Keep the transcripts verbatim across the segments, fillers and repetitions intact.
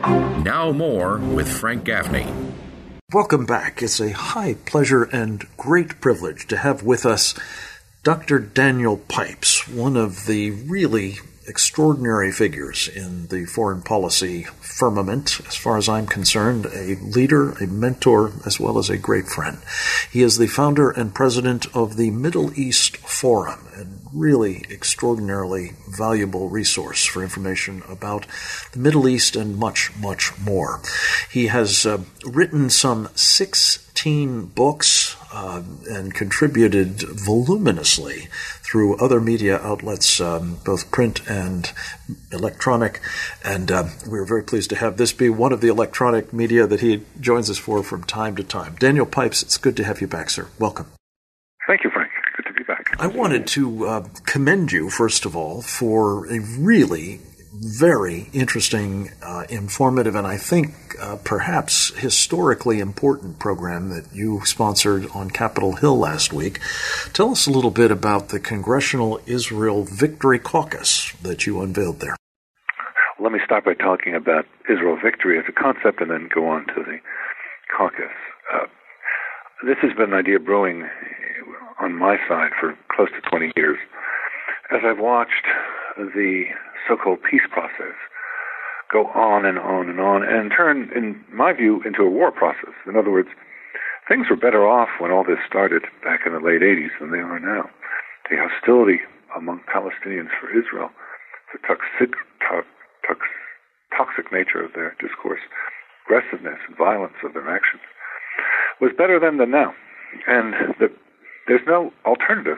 Now more with Frank Gaffney. Welcome back. It's a high pleasure and great privilege to have with us Doctor Daniel Pipes, one of the really extraordinary figures in the foreign policy firmament, as far as I'm concerned, a leader, a mentor, as well as a great friend. He is the founder and president of the Middle East Forum, a really extraordinarily valuable resource for information about the Middle East and much, much more. He has uh, written some sixteen books uh, and contributed voluminously through other media outlets, um, both print and electronic. And uh, we're very pleased to have this be one of the electronic media that he joins us for from time to time. Daniel Pipes, it's good to have you back, sir. Welcome. Thank you, Frank. Good to be back. I wanted to uh, commend you, first of all, for a really very interesting, uh, informative, and I think uh, perhaps historically important program that you sponsored on Capitol Hill last week. Tell us a little bit about the Congressional Israel Victory Caucus that you unveiled there. Let me start by talking about Israel Victory as a concept and then go on to the caucus. Uh, this has been an idea brewing on my side for close to twenty years. As I've watched the so-called peace process go on and on and on and turn, in my view, into a war process. In other words, things were better off when all this started back in the late eighties than they are now. The hostility among Palestinians for Israel, the toxic, to, tox, toxic nature of their discourse, aggressiveness and violence of their actions, was better then than now. And the, there's no alternative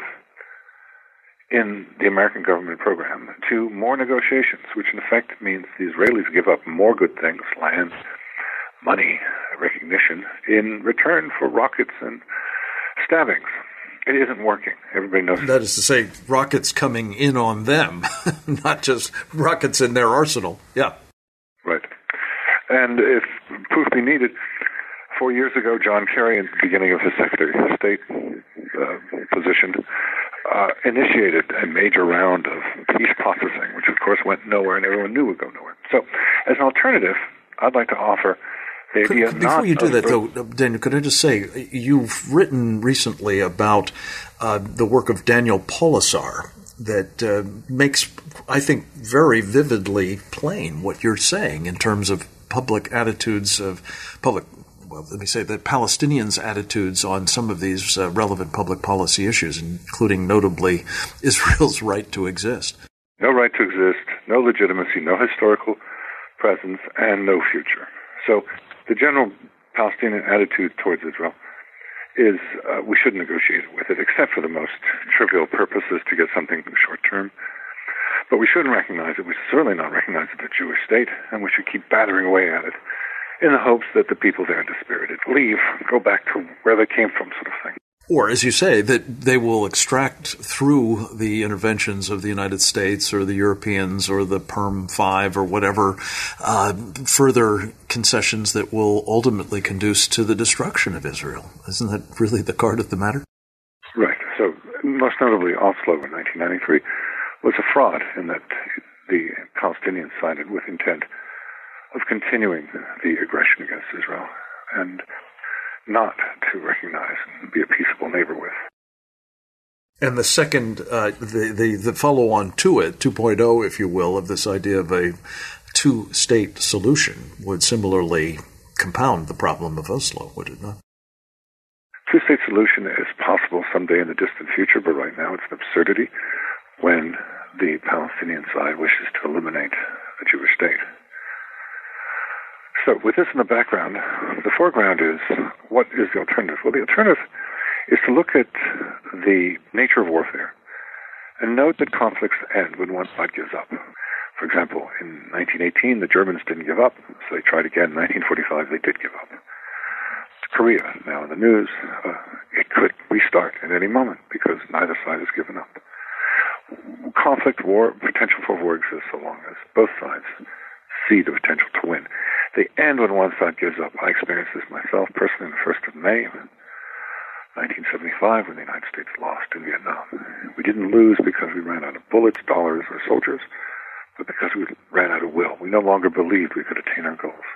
in the American government program to more negotiations, which in effect means the Israelis give up more good things, land, money, recognition, in return for rockets and stabbings. It isn't working. Everybody knows that. Is to say, rockets coming in on them, not just rockets in their arsenal. Yeah. Right. And if proof be needed, four years ago, John Kerry, at the beginning of his Secretary of State uh, position, uh, initiated a major round of peace processing, which of course went nowhere and everyone knew would go nowhere. So, as an alternative, I'd like to offer the idea could, Before not you do that, birth- though, Daniel, could I just say, you've written recently about uh, the work of Daniel Polisar that uh, makes, I think, very vividly plain what you're saying in terms of public attitudes of public well, let me say that Palestinians' attitudes on some of these uh, relevant public policy issues, including notably Israel's right to exist. No right to exist, no legitimacy, no historical presence, and no future. So the general Palestinian attitude towards Israel is uh, we should negotiate with it, except for the most trivial purposes to get something short term. But we shouldn't recognize it. We should certainly not recognize it as a Jewish state, and we should keep battering away at it in the hopes that the people there dispirited leave, go back to where they came from, sort of thing. Or, as you say, that they will extract through the interventions of the United States or the Europeans or the Perm five or whatever uh, further concessions that will ultimately conduce to the destruction of Israel. Isn't that really the heart of the matter? Right. So, most notably, Oslo in nineteen ninety-three was a fraud in that the Palestinians sided with intent of continuing the aggression against Israel and not to recognize and be a peaceable neighbor with. And the second, uh, the, the, the follow-on to it, two point oh, if you will, of this idea of a two-state solution would similarly compound the problem of Oslo, would it not? Two-state solution is possible someday in the distant future, but right now it's an absurdity when the Palestinian side wishes to eliminate a Jewish state. So with this in the background, the foreground is, what is the alternative? Well, the alternative is to look at the nature of warfare and note that conflicts end when one side gives up. For example, in nineteen eighteen, the Germans didn't give up, so they tried again. In nineteen forty-five, they did give up. Korea, now in the news, uh, it could restart at any moment because neither side has given up. Conflict, war, potential for war exists so long as both sides see the potential to win. They end when one side gives up. I experienced this myself personally on the first of May, nineteen seventy-five, when the United States lost in Vietnam. We didn't lose because we ran out of bullets, dollars, or soldiers, but because we ran out of will. We no longer believed we could attain our goals.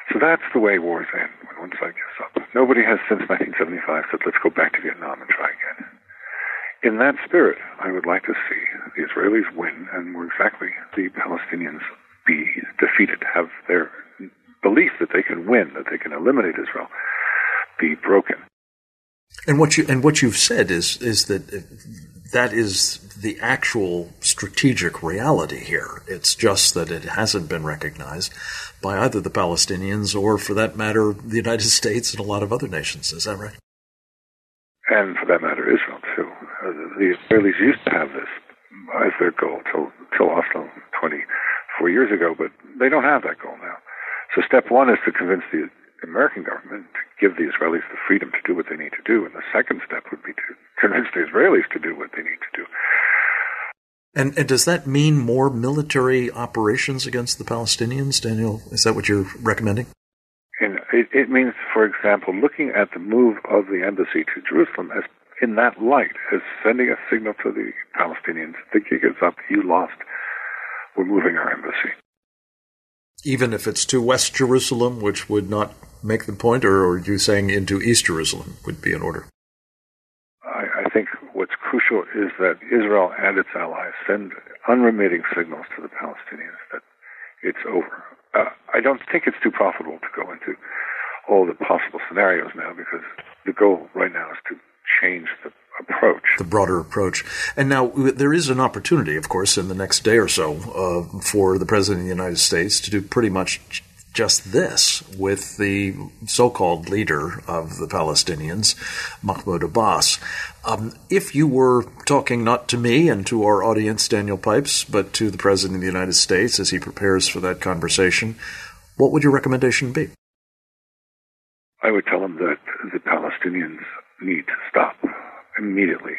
So that's the way wars end, when one side gives up. Nobody has since nineteen seventy-five said, let's go back to Vietnam and try again. In that spirit, I would like to see the Israelis win, and more exactly, the Palestinians be defeated, have their belief that they can win, that they can eliminate Israel, be broken. And what you and what you've said is is that that is the actual strategic reality here. It's just that it hasn't been recognized by either the Palestinians or, for that matter, the United States and a lot of other nations. Is that right? And for that matter, Israel too. Uh, the Israelis used to have this as their goal till till Oslo twenty-four years ago, but they don't have that goal now. So step one is to convince the American government to give the Israelis the freedom to do what they need to do, and the second step would be to convince the Israelis to do what they need to do. And, and does that mean more military operations against the Palestinians, Daniel? Is that what you're recommending? And it, it means, for example, looking at the move of the embassy to Jerusalem as in that light, as sending a signal to the Palestinians, the gig is up, you lost, we're moving our embassy. Even if it's to West Jerusalem, which would not make the point, or are you saying into East Jerusalem would be in order? I, I think what's crucial is that Israel and its allies send unremitting signals to the Palestinians that it's over. Uh, I don't think it's too profitable to go into all the possible scenarios now, because the goal right now is to change the approach. The broader approach. And now there is an opportunity, of course, in the next day or so uh, for the President of the United States to do pretty much just this with the so-called leader of the Palestinians, Mahmoud Abbas. Um, if you were talking not to me and to our audience, Daniel Pipes, but to the President of the United States as he prepares for that conversation, what would your recommendation be? I would tell him that the Palestinians need to stop immediately.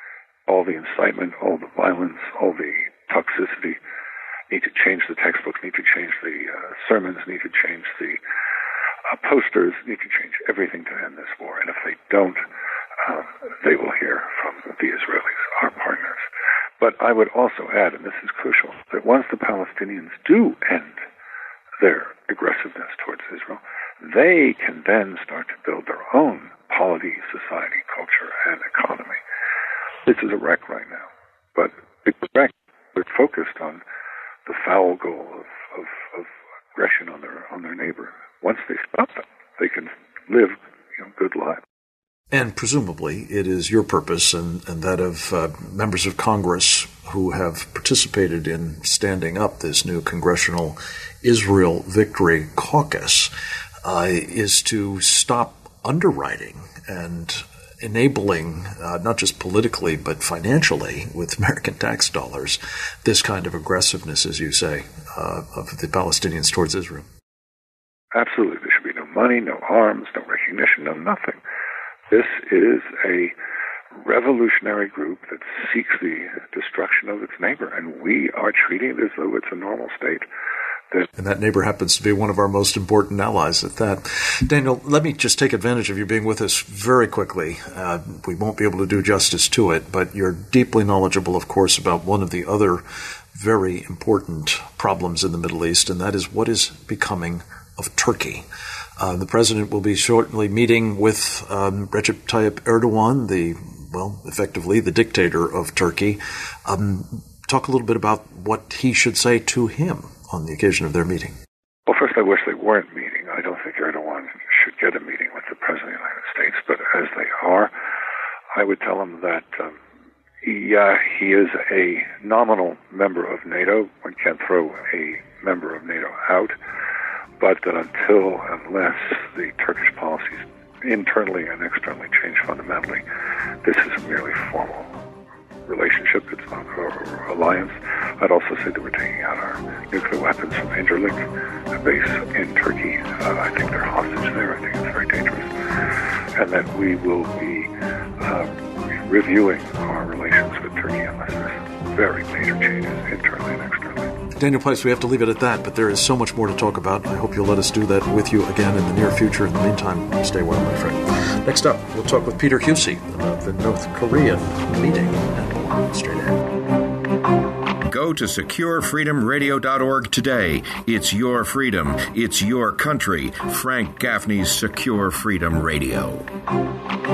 All the incitement, all the violence, all the toxicity, need to change the textbooks, need to change the uh, sermons, need to change the uh, posters, need to change everything to end this war. And if they don't, uh, they will hear from the Israelis, our partners. But I would also add, and this is crucial, that once the Palestinians do end their aggressiveness towards Israel, they can then start to build their own polity, society, culture, and economy. This is a wreck right now, but it's a wreck. They're focused on the foul goal of, of, of aggression on their on their neighbor. Once they stop that, they can live, you know, good lives. And presumably it is your purpose and, and that of uh, members of Congress who have participated in standing up this new Congressional Israel Victory Caucus uh, is to stop underwriting and enabling, uh, not just politically, but financially, with American tax dollars, this kind of aggressiveness, as you say, uh, of the Palestinians towards Israel. Absolutely. There should be no money, no arms, no recognition, no nothing. This is a revolutionary group that seeks the destruction of its neighbor, and we are treating it as though it's a normal state. And that neighbor happens to be one of our most important allies at that. Daniel, let me just take advantage of you being with us very quickly. Uh, we won't be able to do justice to it, but you're deeply knowledgeable, of course, about one of the other very important problems in the Middle East, and that is what is becoming of Turkey. Uh, the president will be shortly meeting with um, Recep Tayyip Erdogan, the, well, effectively the dictator of Turkey. Um, talk a little bit about what he should say to him on the occasion of their meeting. Well, first, I wish they weren't meeting. I don't think Erdogan should get a meeting with the President of the United States, but as they are, I would tell him that um, he, uh, he is a nominal member of NATO. One can't throw a member of NATO out, but that until, unless the Turkish policies internally and externally change fundamentally, this is a merely formal relationship. It's not an alliance. I'd also say that we're taking out our nuclear weapons from Incirlik, a base in Turkey. Uh, I think they're hostage there. I think it's very dangerous. And that we will be uh, reviewing our relations with Turkey unless there's very major changes internally and externally. Daniel Pipes, we have to leave it at that, but there is so much more to talk about. I hope you'll let us do that with you again in the near future. In the meantime, stay well, my friend. Next up, we'll talk with Peter Husey about the North Korean meeting and more straight ahead. Go Go to secure freedom radio dot org today. It's your freedom. It's your country. Frank Gaffney's Secure Freedom Radio.